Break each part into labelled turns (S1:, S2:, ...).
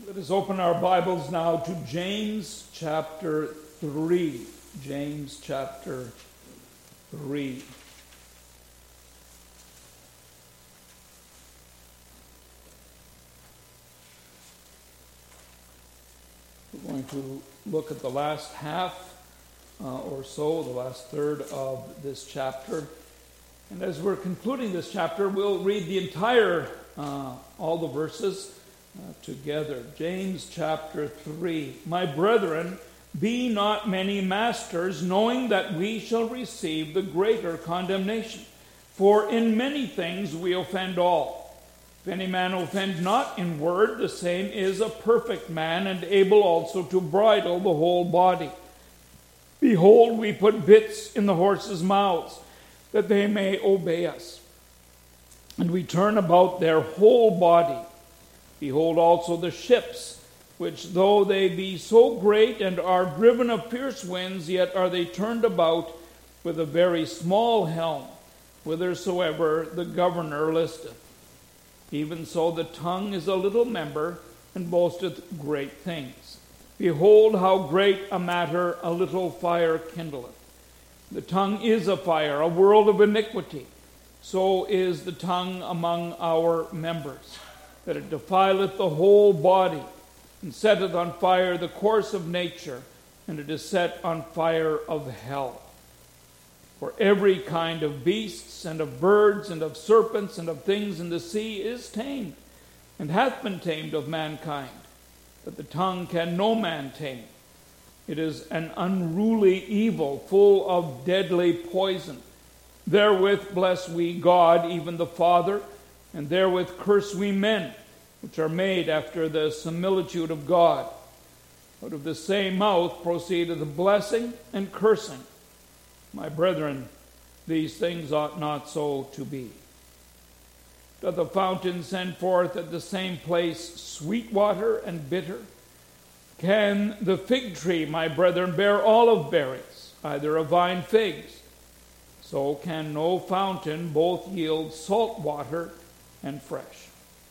S1: Let us open our Bibles now to James chapter 3. James chapter 3. We're going to look at the last half or so, the last third of this chapter. And as we're concluding this chapter, we'll read the entire, all the verses together. James chapter 3. My brethren, be not many masters, knowing that we shall receive the greater condemnation. For in many things we offend all. If any man offend not in word, the same is a perfect man, and able also to bridle the whole body. Behold, we put bits in the horses' mouths, that they may obey us. And we turn about their whole body. Behold also the ships, which though they be so great and are driven of fierce winds, yet are they turned about with a very small helm, whithersoever the governor listeth. Even so the tongue is a little member, and boasteth great things. Behold how great a matter a little fire kindleth. The tongue is a fire, a world of iniquity. So is the tongue among our members, that it defileth the whole body, and setteth on fire the course of nature, and it is set on fire of hell. For every kind of beasts, and of birds, and of serpents, and of things in the sea is tamed, and hath been tamed of mankind. But the tongue can no man tame. It is an unruly evil, full of deadly poison. Therewith bless we God, even the Father, and therewith curse we men, which are made after the similitude of God. Out of the same mouth proceedeth blessing and cursing. My brethren, these things ought not so to be. Doth a fountain send forth at the same place sweet water and bitter? Can the fig tree, my brethren, bear olive berries, either of vine figs? So can no fountain both yield salt water and fresh.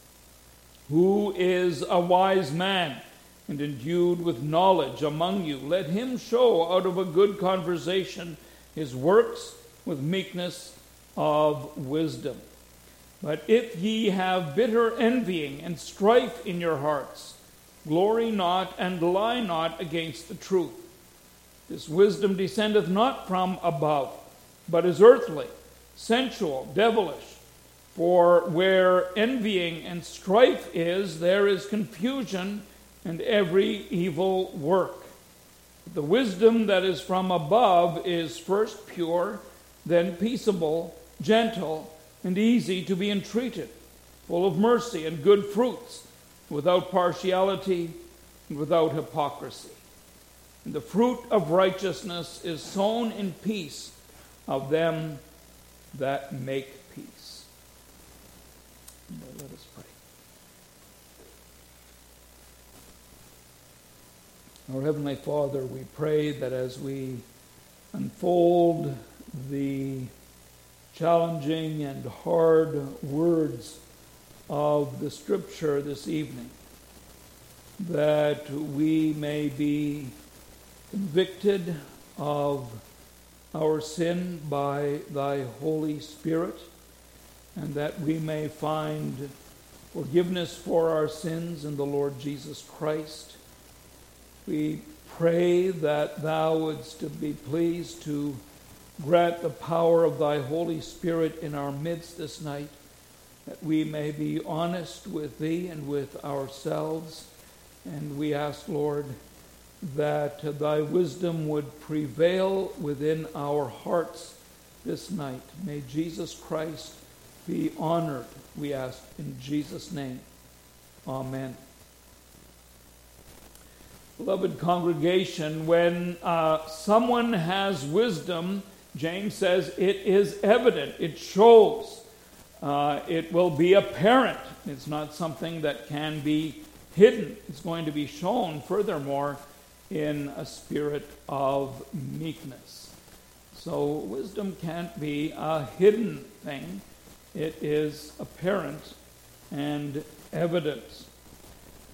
S1: Who is a wise man and endued with knowledge among you? Let him show out of a good conversation his works with meekness of wisdom. But if ye have bitter envying and strife in your hearts, glory not and lie not against the truth. This wisdom descendeth not from above, but is earthly, sensual, devilish. For where envying and strife is, there is confusion and every evil work. The wisdom that is from above is first pure, then peaceable, gentle, and easy to be entreated, full of mercy and good fruits, without partiality and without hypocrisy. And the fruit of righteousness is sown in peace of them that make peace. Let us pray. Our Heavenly Father, we pray that as we unfold the challenging and hard words of the Scripture this evening, that we may be convicted of our sin by Thy Holy Spirit, and that we may find forgiveness for our sins in the Lord Jesus Christ. We pray that Thou wouldst be pleased to grant the power of Thy Holy Spirit in our midst this night, that we may be honest with Thee and with ourselves. And we ask, Lord, that Thy wisdom would prevail within our hearts this night. May Jesus Christ be honored, we ask in Jesus' name. Amen. Beloved congregation, when someone has wisdom, James says it is evident, it shows, it will be apparent. It's not something that can be hidden. It's going to be shown, furthermore, in a spirit of meekness. So wisdom can't be a hidden thing. It is apparent and evident.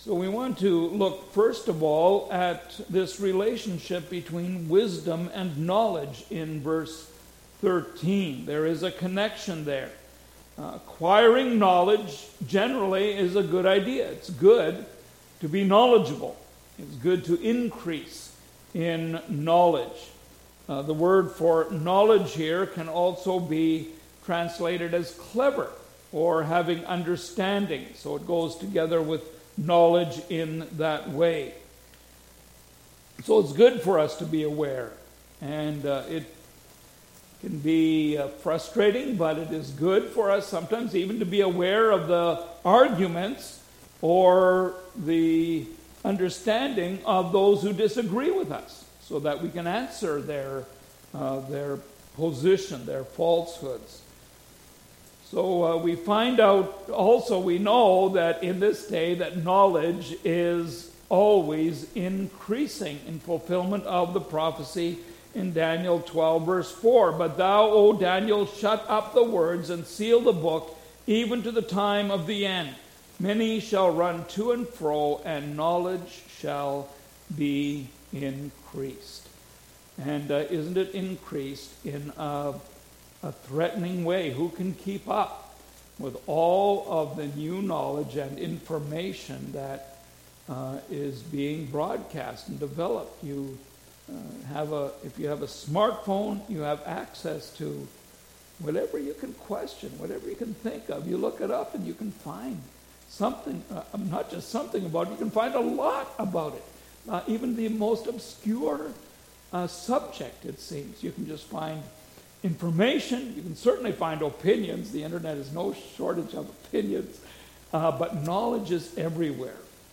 S1: So we want to look first of all at this relationship between wisdom and knowledge in verse 13. There is a connection there. Acquiring knowledge generally is a good idea. It's good to be knowledgeable. It's good to increase in knowledge. The word for knowledge here can also be translated as clever or having understanding. So it goes together with knowledge in that way. So it's good for us to be aware. And it can be frustrating, but it is good for us sometimes even to be aware of the arguments or the understanding of those who disagree with us, so that we can answer their position, their falsehoods. So we find out also, we know that in this day that knowledge is always increasing in fulfillment of the prophecy in Daniel 12 verse 4. But thou, O Daniel, shut up the words and seal the book even to the time of the end. Many shall run to and fro, and knowledge shall be increased. And isn't it increased in a threatening way? Who can keep up with all of the new knowledge and information that is being broadcast and developed? If you have a smartphone, you have access to whatever you can question, whatever you can think of. You look it up and you can find something, not just something about it, you can find a lot about it. Even the most obscure subject, it seems. You can just find information. You can certainly find opinions. The internet is no shortage of opinions. But knowledge is everywhere.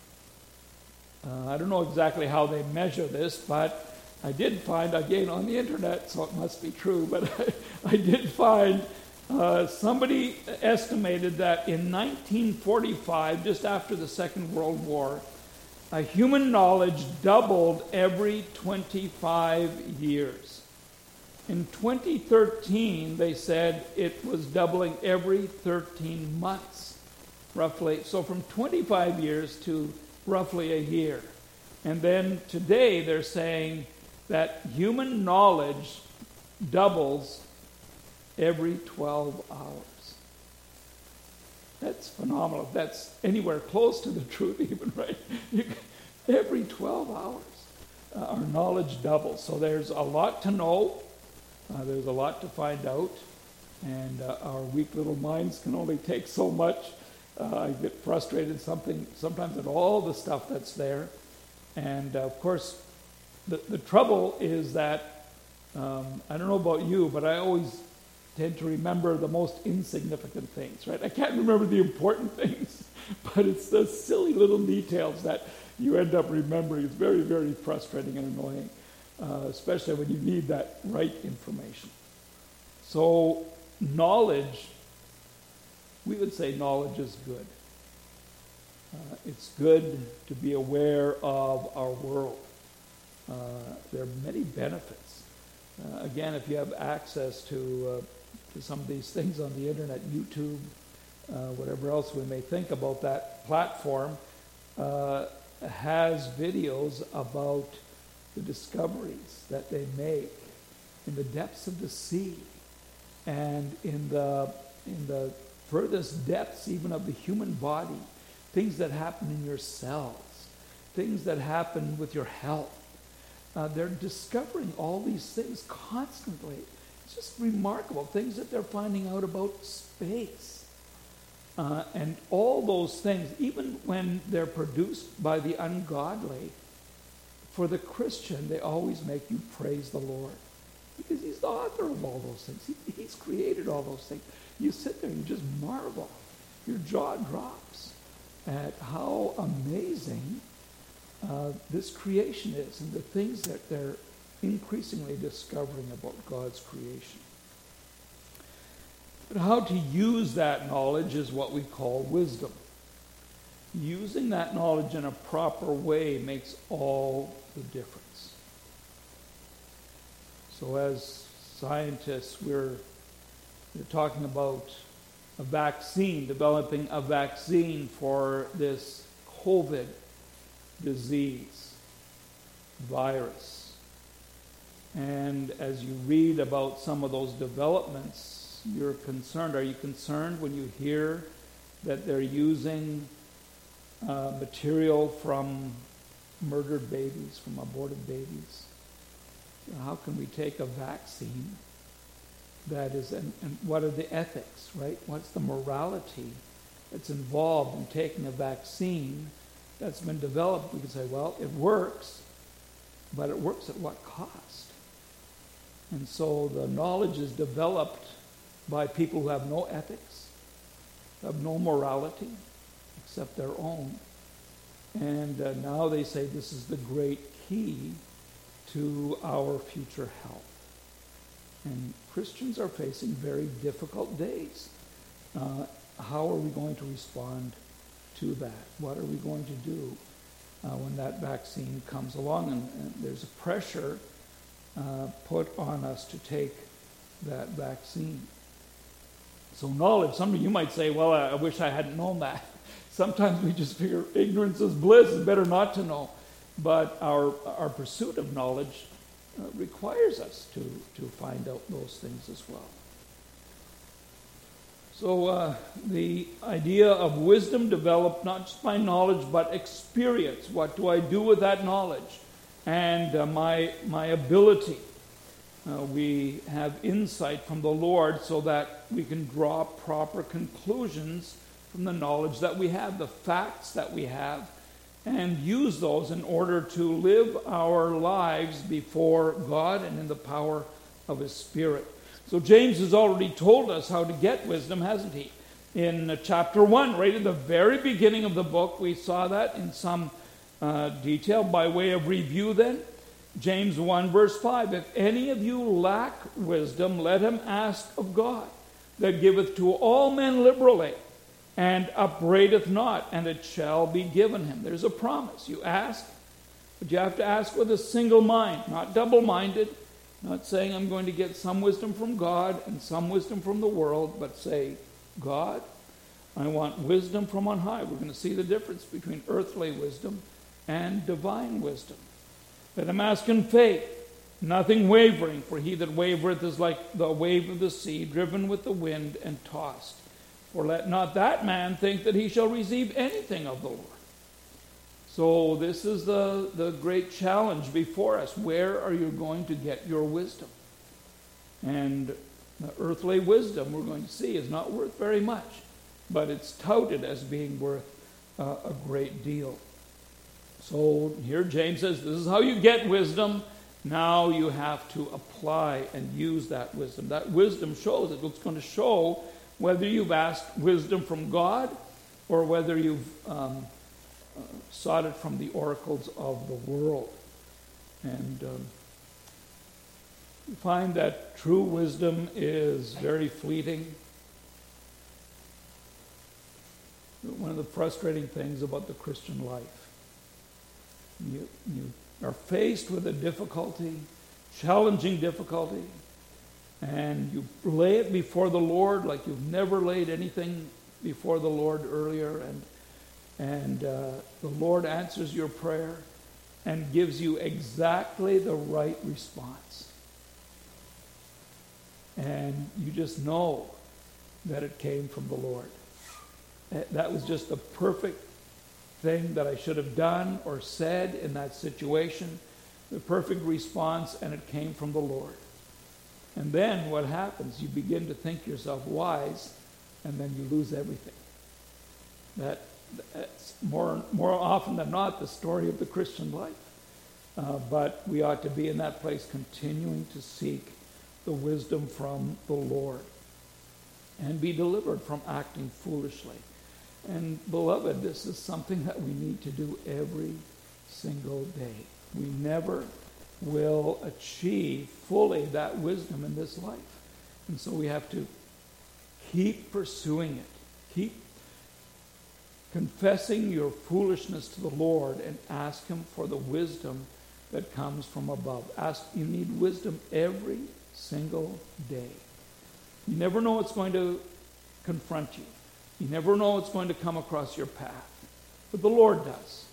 S1: I don't know exactly how they measure this, but I did find, again, on the internet, so it must be true, but I did find somebody estimated that in 1945, just after the Second World War, human knowledge doubled every 25 years. In 2013, they said it was doubling every 13 months, roughly. So from 25 years to roughly a year. And then today they're saying that human knowledge doubles every 12 hours. That's phenomenal. If that's anywhere close to the truth even, right? Every 12 hours, our knowledge doubles. So there's a lot to know. There's a lot to find out. And our weak little minds can only take so much. I get frustrated sometimes at all the stuff that's there. And of course, the trouble is that, I don't know about you, but I always tend to remember the most insignificant things, right? I can't remember the important things, but it's the silly little details that you end up remembering. It's very, very frustrating and annoying, especially when you need that right information. So knowledge, we would say knowledge is good. It's good to be aware of our world. There are many benefits. Again, if you have access to some of these things on the internet, YouTube, whatever else we may think about that platform, has videos about the discoveries that they make in the depths of the sea and in the furthest depths even of the human body, things that happen in your cells, things that happen with your health. They're discovering all these things constantly. It's just remarkable, things that they're finding out about space. And all those things, even when they're produced by the ungodly, for the Christian, they always make you praise the Lord. Because he's the author of all those things. He's created all those things. You sit there and you just marvel. Your jaw drops at how amazing this creation is and the things that they're increasingly discovering about God's creation. But how to use that knowledge is what we call wisdom. Using that knowledge in a proper way makes all the difference. So as scientists, we're talking about a vaccine, developing a vaccine for this COVID disease, virus. And as you read about some of those developments, you're concerned. Are you concerned when you hear that they're using material from murdered babies, from aborted babies? How can we take a vaccine that is, and what are the ethics, right? What's the morality that's involved in taking a vaccine that's been developed? We can say, well, it works, but it works at what cost? And so the knowledge is developed by people who have no ethics, have no morality except their own. And now they say this is the great key to our future health. And Christians are facing very difficult days. How are we going to respond to that? What are we going to do when that vaccine comes along? And there's a pressure put on us to take that vaccine. So knowledge, some of you might say, well, I wish I hadn't known that. Sometimes we just figure ignorance is bliss, it's better not to know. But our pursuit of knowledge requires us to find out those things as well. So the idea of wisdom developed not just by knowledge, but experience. What do I do with that knowledge? And my ability. We have insight from the Lord so that we can draw proper conclusions from the knowledge that we have, the facts that we have, and use those in order to live our lives before God and in the power of His Spirit. So James has already told us how to get wisdom, hasn't he? In chapter 1, right at the very beginning of the book, we saw that in some detail. By way of review then, James 1 verse 5, if any of you lack wisdom, let him ask of God, that giveth to all men liberally, and upbraideth not, and it shall be given him. There's a promise. You ask, but you have to ask with a single mind, not double-minded, not saying I'm going to get some wisdom from God and some wisdom from the world, but say, God, I want wisdom from on high. We're going to see the difference between earthly wisdom and divine wisdom. Let him ask in faith, nothing wavering, for he that wavereth is like the wave of the sea, driven with the wind and tossed. For let not that man think that he shall receive anything of the Lord. So this is the great challenge before us. Where are you going to get your wisdom? And the earthly wisdom, we're going to see, is not worth very much, but it's touted as being worth a great deal. So here James says, this is how you get wisdom. Now you have to apply and use that wisdom. That wisdom shows it. It's going to show whether you've asked wisdom from God or whether you've sought it from the oracles of the world. And you find that true wisdom is very fleeting. One of the frustrating things about the Christian life. You are faced with a difficulty, challenging difficulty, and you lay it before the Lord like you've never laid anything before the Lord earlier, and the Lord answers your prayer and gives you exactly the right response. And you just know that it came from the Lord. That was just the perfect thing that I should have done or said in that situation, the perfect response, and it came from the Lord. And then what happens? You begin to think yourself wise, and then you lose everything. That's more often than not the story of the Christian life. But we ought to be in that place continuing to seek the wisdom from the Lord and be delivered from acting foolishly. And beloved, this is something that we need to do every single day. We never will achieve fully that wisdom in this life. And so we have to keep pursuing it. Keep confessing your foolishness to the Lord and ask Him for the wisdom that comes from above. You need wisdom every single day. You never know what's going to confront you. You never know what's going to come across your path. But the Lord does.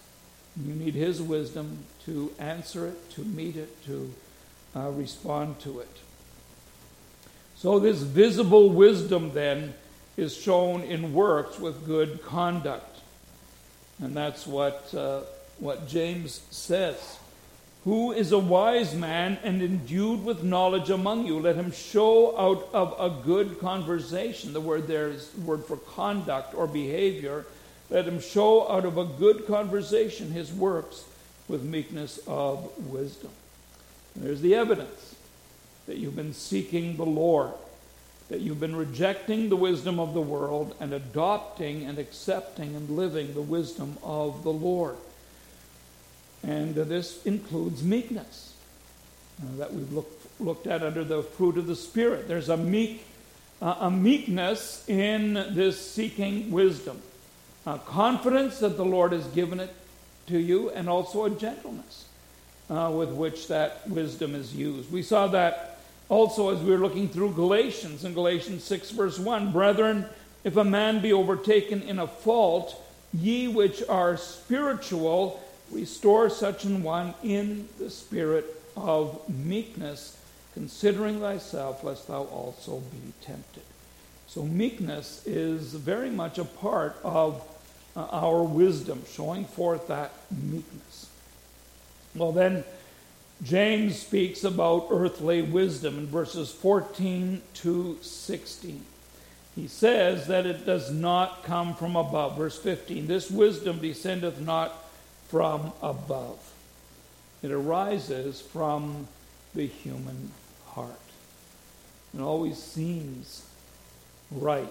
S1: You need his wisdom to answer it, to meet it, to respond to it. So this visible wisdom then is shown in works with good conduct. And that's what James says. Who is a wise man and endued with knowledge among you? Let him show out of a good conversation. The word there is the word for conduct or behavior. Let him show out of a good conversation his works with meekness of wisdom. And there's the evidence that you've been seeking the Lord, that you've been rejecting the wisdom of the world and adopting and accepting and living the wisdom of the Lord. And this includes meekness that we've looked at under the fruit of the Spirit. There's a meekness in this seeking wisdom, confidence that the Lord has given it to you, and also a gentleness with which that wisdom is used. We saw that also as we were looking through Galatians, in Galatians 6 verse 1. Brethren, if a man be overtaken in a fault, ye which are spiritual, restore such an one in the spirit of meekness, considering thyself, lest thou also be tempted. So meekness is very much a part of our wisdom, showing forth that meekness. Well then, James speaks about earthly wisdom in verses 14 to 16. He says that it does not come from above. Verse 15, this wisdom descendeth not from above. It arises from the human heart. It always seems right.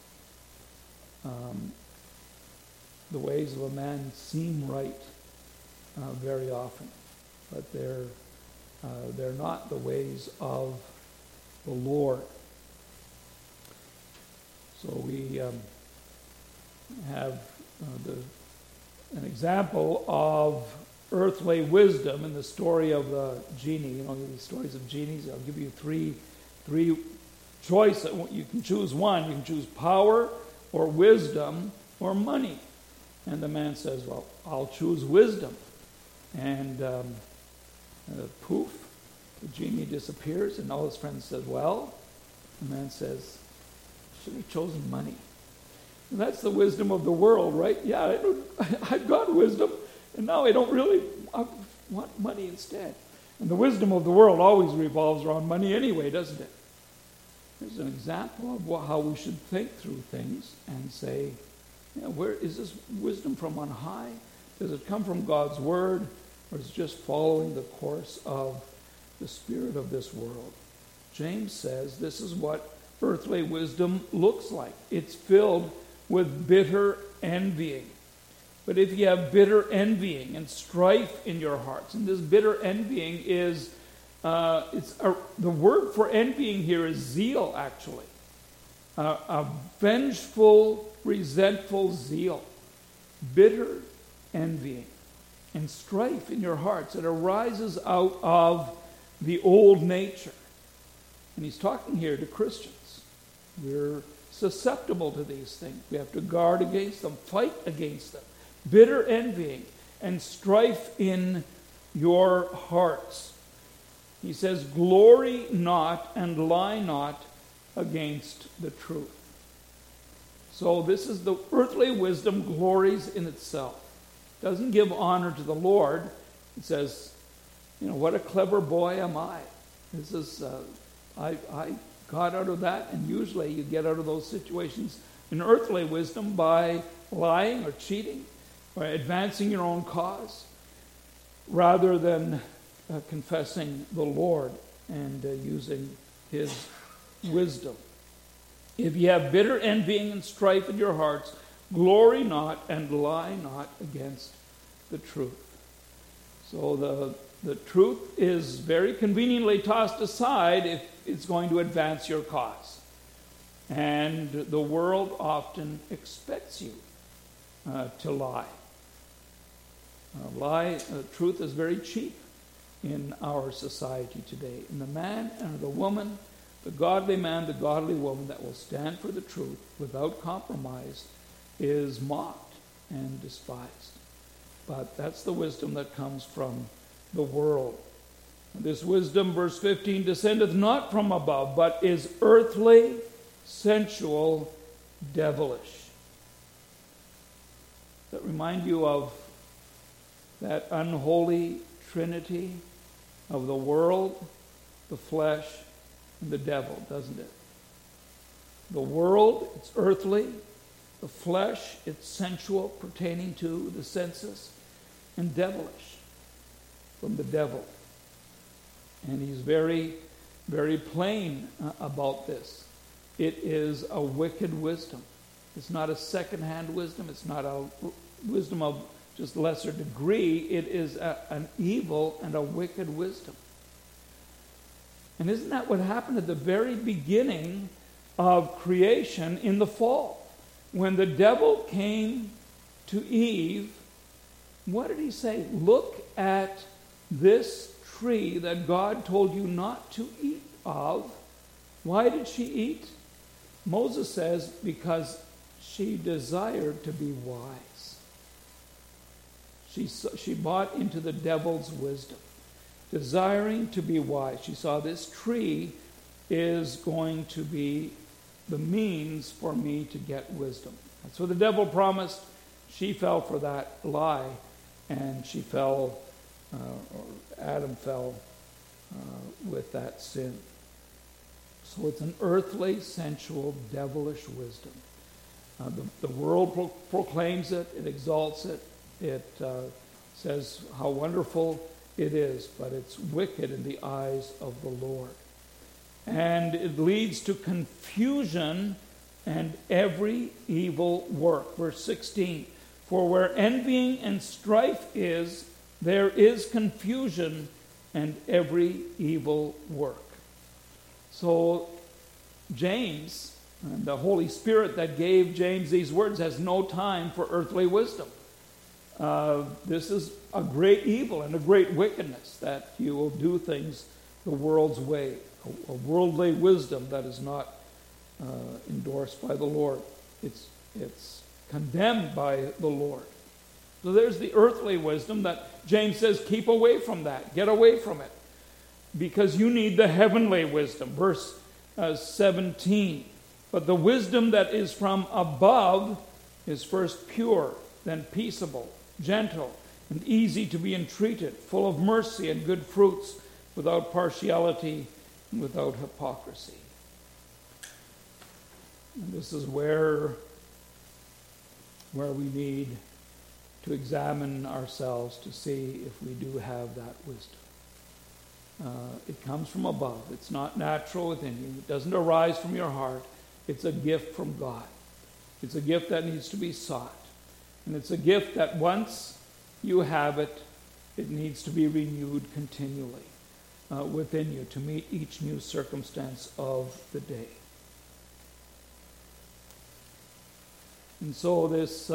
S1: The ways of a man seem right very often, but they're not the ways of the Lord. So we have an example of earthly wisdom in the story of the genie. You know, the stories of genies. I'll give you three choices. You can choose one. You can choose power or wisdom or money. And the man says, well, I'll choose wisdom. And poof, the genie disappears, and all his friends said, well, the man says, should have chosen money. And that's the wisdom of the world, right? Yeah, I've got wisdom, and now I want money instead. And the wisdom of the world always revolves around money anyway, doesn't it? There's an example of how we should think through things and say, where is this wisdom from on high? Does it come from God's word, or is it just following the course of the spirit of this world? James says this is what earthly wisdom looks like. It's filled with bitter envying. But if you have bitter envying and strife in your hearts, and this bitter envying is, the word for envying here is zeal, actually. A vengeful, resentful zeal. Bitter envying and strife in your hearts. It arises out of the old nature. And he's talking here to Christians. We're susceptible to these things. We have to guard against them, fight against them. Bitter envying and strife in your hearts. He says, glory not and lie not against the truth. So this is the earthly wisdom glories in itself. Doesn't give honor to the Lord. It says, what a clever boy am I. This is, I got out of that, and usually you get out of those situations in earthly wisdom by lying or cheating or advancing your own cause rather than confessing the Lord and using his wisdom. If you have bitter envying and strife in your hearts, glory not and lie not against the truth. So the truth is very conveniently tossed aside if it's going to advance your cause. And the world often expects you to lie. Truth is very cheap in our society today. And the man and the woman, the godly man, the godly woman that will stand for the truth without compromise is mocked and despised. but that's the wisdom that comes from the world. This wisdom, verse 15, descendeth not from above, but is earthly, sensual, devilish. That remind you of that unholy trinity of the world, the flesh, and the devil, doesn't it? The world, it's earthly. The flesh, it's sensual, pertaining to the senses. And devilish, from the devil. And he's very, very plain about this. It is a wicked wisdom. It's not a second-hand wisdom. It's not a wisdom of just lesser degree. It is an evil and a wicked wisdom. And isn't that what happened at the very beginning of creation in the fall? When the devil came to Eve, what did he say? Look at this tree that God told you not to eat of. Why did she eat? Moses says, because she desired to be wise. She bought into the devil's wisdom, desiring to be wise. She saw this tree is going to be the means for me to get wisdom. That's what the devil promised. She fell for that lie, and she fell, or Adam fell with that sin. So it's an earthly, sensual, devilish wisdom. The world proclaims it, it exalts it, it says how wonderful it is, but it's wicked in the eyes of the Lord. And it leads to confusion and every evil work. Verse 16, for where envying and strife is, there is confusion and every evil work. So James, and the Holy Spirit that gave James these words, has no time for earthly wisdom. This is a great evil and a great wickedness, that you will do things the world's way, a worldly wisdom that is not endorsed by the Lord. It's condemned by the Lord. So there's the earthly wisdom that James says, keep away from that. Get away from it. Because you need the heavenly wisdom. Verse 17. But the wisdom that is from above is first pure, then peaceable, gentle, and easy to be entreated, full of mercy and good fruits, without partiality and without hypocrisy. And this is where we need to examine ourselves to see if we do have that wisdom. It comes from above. It's not natural within you. It doesn't arise from your heart. It's a gift from God. It's a gift that needs to be sought. And it's a gift that once you have it, it needs to be renewed continually within you to meet each new circumstance of the day. And so this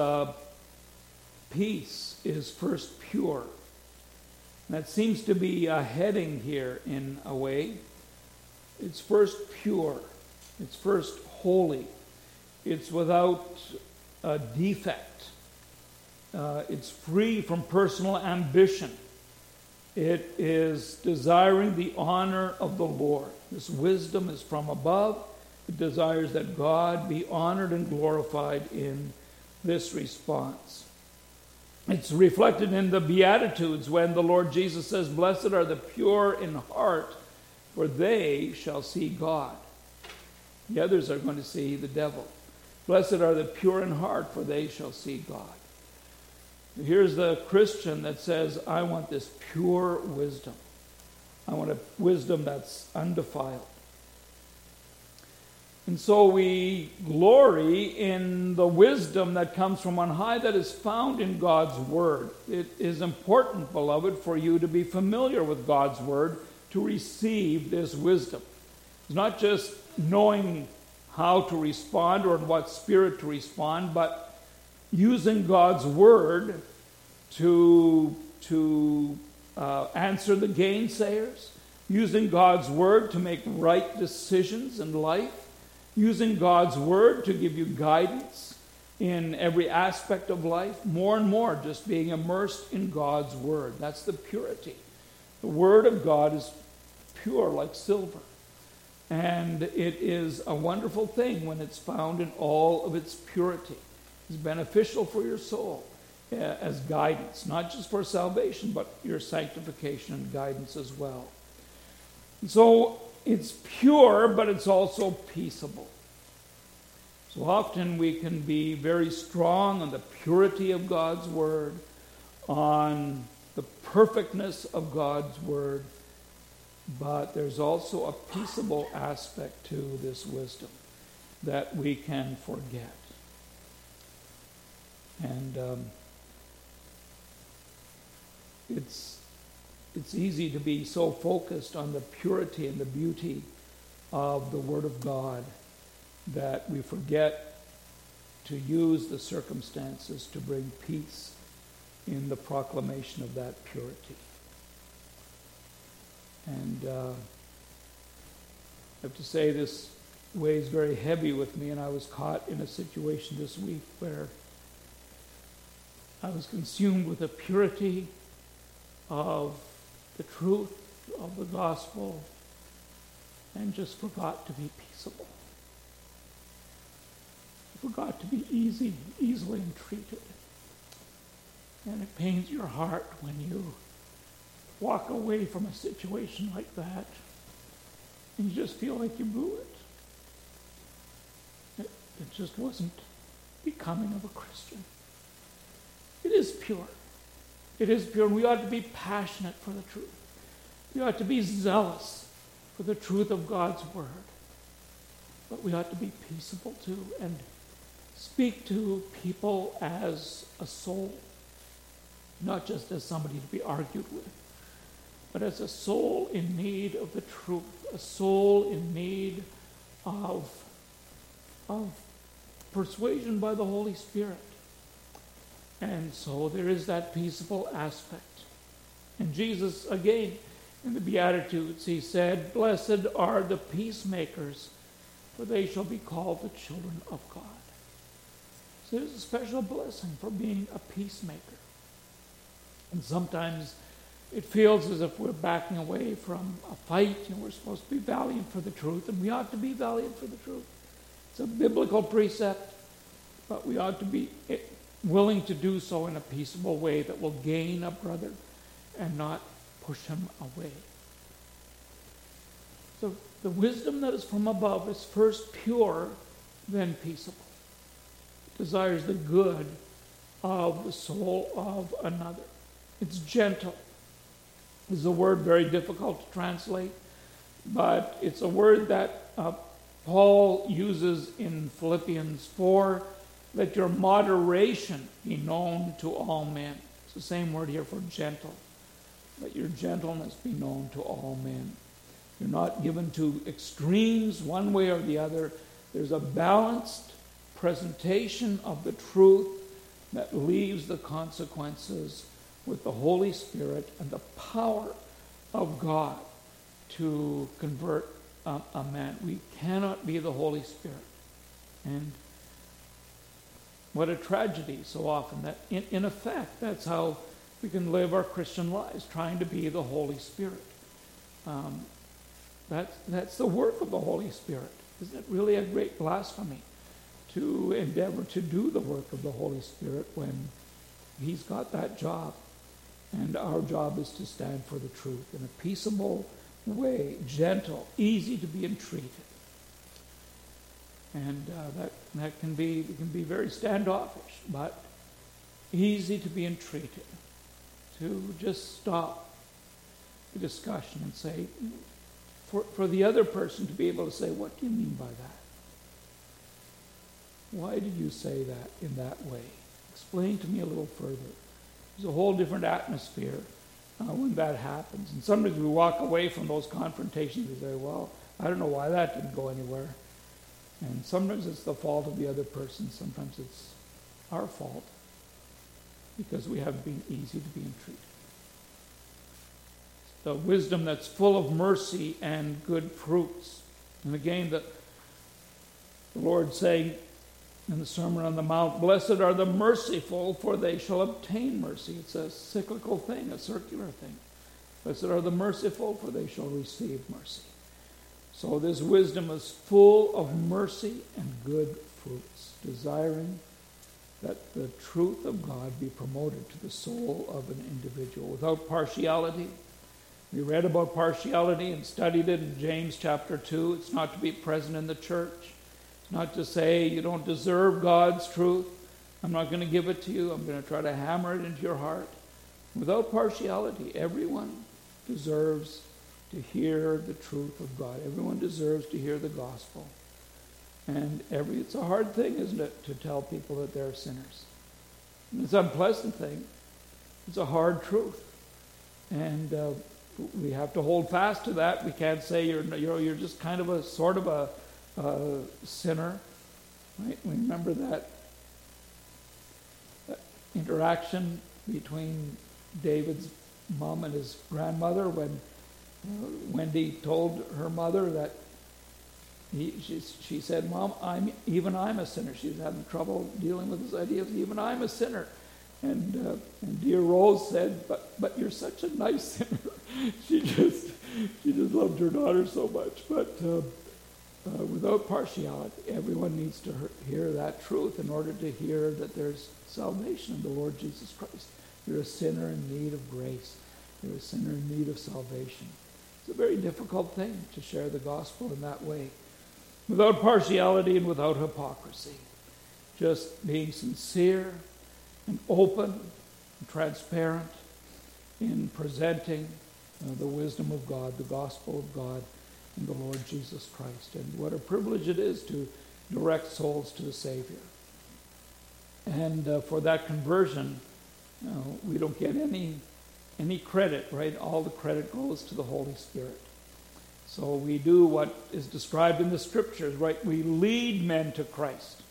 S1: peace is first pure. And that seems to be a heading here in a way. It's first pure. It's first holy. It's without a defect. It's free from personal ambition. It is desiring the honor of the Lord. This wisdom is from above. It desires that God be honored and glorified in this response. It's reflected in the Beatitudes when the Lord Jesus says, blessed are the pure in heart, for they shall see God. The others are going to see the devil. Blessed are the pure in heart, for they shall see God. Here's the Christian that says, I want this pure wisdom. I want a wisdom that's undefiled. And so we glory in the wisdom that comes from on high that is found in God's Word. It is important, beloved, for you to be familiar with God's Word to receive this wisdom. It's not just knowing how to respond or in what spirit to respond, but using God's Word to answer the gainsayers, using God's Word to make right decisions in life, using God's Word to give you guidance in every aspect of life, more and more just being immersed in God's Word. That's the purity. The Word of God is pure like silver. And it is a wonderful thing when it's found in all of its purity. It's beneficial for your soul as guidance, not just for salvation, but your sanctification and guidance as well. And so it's pure, but it's also peaceable. So often we can be very strong on the purity of God's Word, on the perfectness of God's Word, but there's also a peaceable aspect to this wisdom that we can forget. And it's easy to be so focused on the purity and the beauty of the Word of God that we forget to use the circumstances to bring peace in the proclamation of that purity. And I have to say this weighs very heavy with me, and I was caught in a situation this week where I was consumed with the purity of the truth of the gospel and just forgot to be peaceable. I forgot to be easily entreated. And it pains your heart when you walk away from a situation like that and you just feel like you blew it. It just wasn't becoming of a Christian. It is pure. It is pure, and we ought to be passionate for the truth. We ought to be zealous for the truth of God's Word. But we ought to be peaceable too and speak to people as a soul, not just as somebody to be argued with, but as a soul in need of the truth, a soul in need of persuasion by the Holy Spirit. And so there is that peaceable aspect. And Jesus, again, in the Beatitudes, he said, "Blessed are the peacemakers, for they shall be called the children of God." So there's a special blessing for being a peacemaker. And sometimes it feels as if we're backing away from a fight, and we're supposed to be valiant for the truth, and we ought to be valiant for the truth. It's a biblical precept, but we ought to be willing to do so in a peaceable way that will gain a brother and not push him away. So the wisdom that is from above is first pure, then peaceable. It desires the good of the soul of another. It's gentle. This is a word very difficult to translate, but it's a word that Paul uses in Philippians 4, "Let your moderation be known to all men." It's the same word here for gentle. Let your gentleness be known to all men. You're not given to extremes one way or the other. There's a balanced presentation of the truth that leaves the consequences with the Holy Spirit and the power of God to convert a man. We cannot be the Holy Spirit. And what a tragedy so often that in effect that's how we can live our Christian lives, trying to be the Holy Spirit. That's the work of the Holy Spirit. Isn't it really a great blasphemy to endeavor to do the work of the Holy Spirit when he's got that job? And our job is to stand for the truth in a peaceable way, gentle, easy to be entreated. And that can be very standoffish, but easy to be entreated. To just stop the discussion and say, for the other person to be able to say, "What do you mean by that? Why do you say that in that way? Explain to me a little further." There's a whole different atmosphere when that happens. And sometimes we walk away from those confrontations and say, "Well, I don't know why that didn't go anywhere." And sometimes it's the fault of the other person. Sometimes it's our fault because we haven't been easy to be entreated. The wisdom that's full of mercy and good fruits. And again, the Lord saying, in the Sermon on the Mount, "Blessed are the merciful, for they shall obtain mercy." It's a cyclical thing, a circular thing. Blessed are the merciful, for they shall receive mercy. So this wisdom is full of mercy and good fruits, desiring that the truth of God be promoted to the soul of an individual without partiality. We read about partiality and studied it in James chapter 2. It's not to be present in the church. It's not to say you don't deserve God's truth. I'm not going to give it to you. I'm going to try to hammer it into your heart. Without partiality, everyone deserves to hear the truth of God. Everyone deserves to hear the gospel. And it's a hard thing, isn't it, to tell people that they're sinners. And it's an unpleasant thing. It's a hard truth. And we have to hold fast to that. We can't say you're just kind of a sort of a sinner. Right? We remember that interaction between David's mom and his grandmother when Wendy told her mother that she said, "Mom, I'm a sinner." She's having trouble dealing with this idea of even I'm a sinner. And dear Rose said, "But you're such a nice sinner." She just loved her daughter so much. But without partiality, everyone needs to hear that truth in order to hear that there's salvation in the Lord Jesus Christ. You're a sinner in need of grace. You're a sinner in need of salvation. It's a very difficult thing to share the gospel in that way. Without partiality and without hypocrisy. Just being sincere and open and transparent in presenting the wisdom of God, the gospel of God, and the Lord Jesus Christ. And what a privilege it is to direct souls to the Savior. And for that conversion, we don't get any credit, right? All the credit goes to the Holy Spirit. So we do what is described in the Scriptures, right? We lead men to Christ.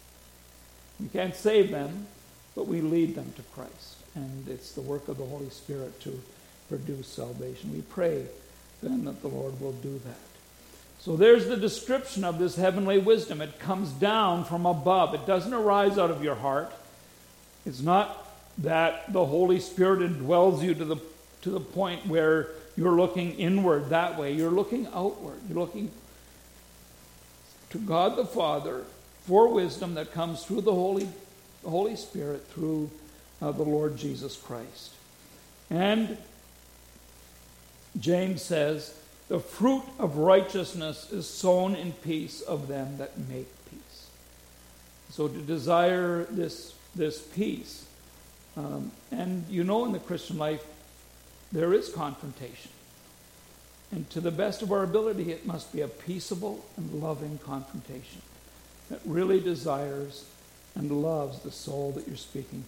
S1: We can't save them, but we lead them to Christ. And it's the work of the Holy Spirit to produce salvation. We pray then that the Lord will do that. So there's the description of this heavenly wisdom. It comes down from above. It doesn't arise out of your heart. It's not that the Holy Spirit indwells you to the point where you're looking inward that way. You're looking outward. You're looking to God the Father for wisdom that comes through the Holy Spirit, through the Lord Jesus Christ. And James says, "The fruit of righteousness is sown in peace of them that make peace." So to desire this peace, and in the Christian life, there is confrontation. And to the best of our ability, it must be a peaceable and loving confrontation that really desires and loves the soul that you're speaking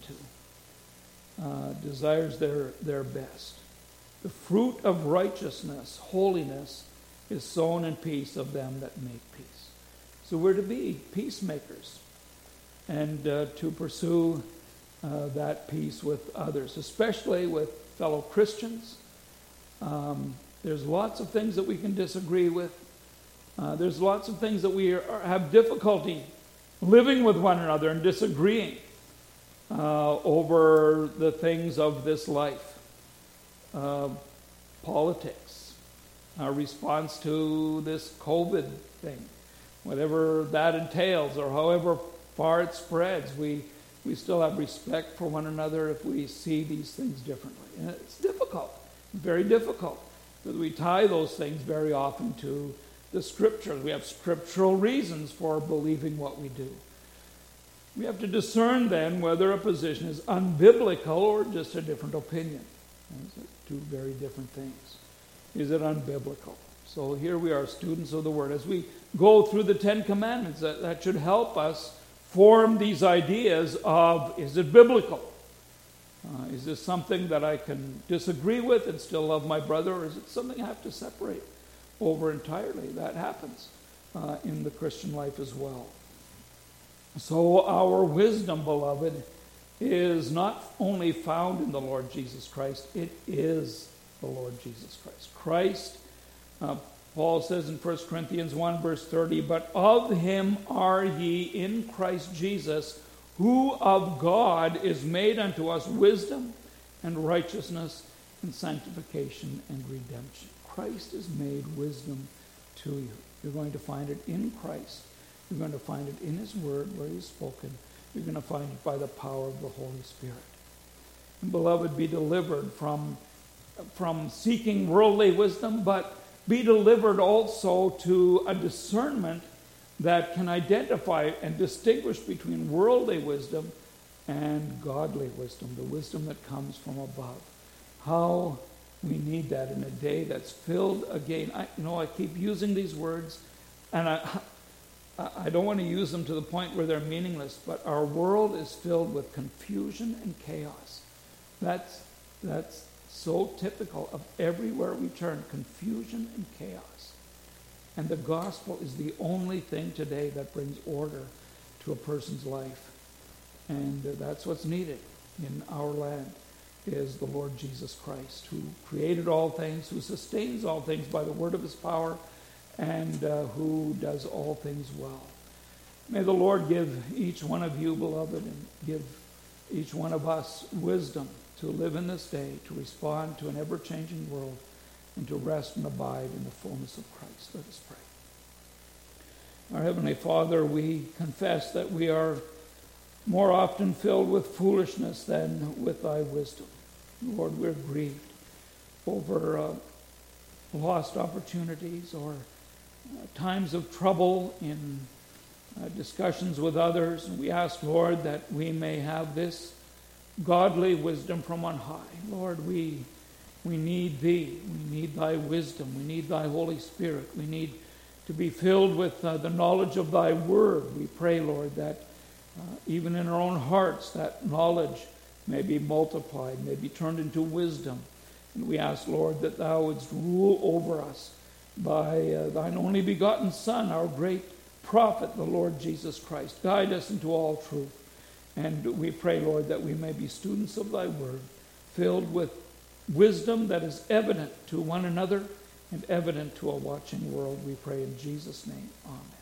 S1: to, desires their best. The fruit of righteousness, holiness, is sown in peace of them that make peace. So we're to be peacemakers and to pursue that peace with others, especially with fellow Christians. There's lots of things that we can disagree with. There's lots of things that we have difficulty living with one another and disagreeing over the things of this life. Politics, our response to this COVID thing, whatever that entails or however far it spreads, we still have respect for one another if we see these things differently. And it's difficult, very difficult, because we tie those things very often to the Scriptures. We have scriptural reasons for believing what we do. We have to discern then whether a position is unbiblical or just a different opinion. Those are two very different things. Is it unbiblical? So here we are, students of the Word. As we go through the Ten Commandments, that should help us form these ideas of, is it biblical? Is this something that I can disagree with and still love my brother, or is it something I have to separate over entirely? That happens in the Christian life as well. So our wisdom, beloved, is not only found in the Lord Jesus Christ, it is the Lord Jesus Christ. Christ Paul says in 1 Corinthians 1 verse 30, "But of him are ye in Christ Jesus, who of God is made unto us wisdom and righteousness and sanctification and redemption." Christ is made wisdom to you. You're going to find it in Christ. You're going to find it in his word where he's spoken. You're going to find it by the power of the Holy Spirit. And beloved, be delivered from seeking worldly wisdom, but be delivered also to a discernment that can identify and distinguish between worldly wisdom and godly wisdom, the wisdom that comes from above. How we need that in a day that's filled again. I keep using these words, and I don't want to use them to the point where they're meaningless, but our world is filled with confusion and chaos. That's so typical of everywhere we turn, confusion and chaos. And the gospel is the only thing today that brings order to a person's life. And that's what's needed in our land, is the Lord Jesus Christ, who created all things, who sustains all things by the word of his power, and who does all things well. May the Lord give each one of you, beloved, and give each one of us wisdom to live in this day, to respond to an ever-changing world, and to rest and abide in the fullness of Christ. Let us pray. Our Heavenly Father, we confess that we are more often filled with foolishness than with thy wisdom. Lord, we're grieved over lost opportunities or times of trouble in discussions with others. And we ask, Lord, that we may have this godly wisdom from on high. Lord, we need thee. We need thy wisdom. We need thy Holy Spirit. We need to be filled with the knowledge of thy word. We pray, Lord, that even in our own hearts, that knowledge may be multiplied, may be turned into wisdom. And we ask, Lord, that thou wouldst rule over us by thine only begotten Son, our great prophet, the Lord Jesus Christ. Guide us into all truth. And we pray, Lord, that we may be students of thy word, filled with wisdom that is evident to one another and evident to a watching world. We pray in Jesus' name. Amen.